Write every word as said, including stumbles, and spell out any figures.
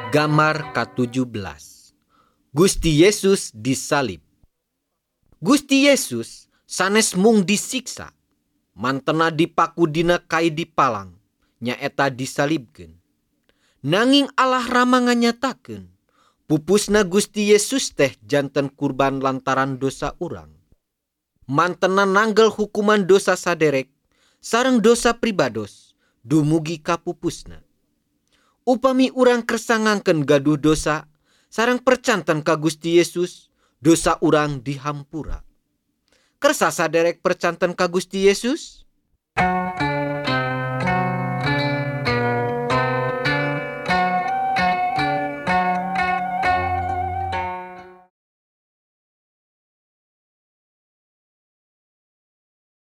Gambar ketujuh belas. Gusti Yesus disalib. Gusti Yesus sanes mung disiksa, mantena dipaku dina kai dipalang, nyaeta disalibkeun. Nanging Allah rama nganyatakeun, pupusna Gusti Yesus teh janten kurban lantaran dosa urang. Mantena nanggel hukuman dosa saderek, sareng dosa pribados, dumugi ka pupusna. Upami urang kersangangkeun gaduh dosa, sareng percanten ka Gusti Yesus, dosa urang dihampura. Kersa saderek percanten ka Gusti Yesus,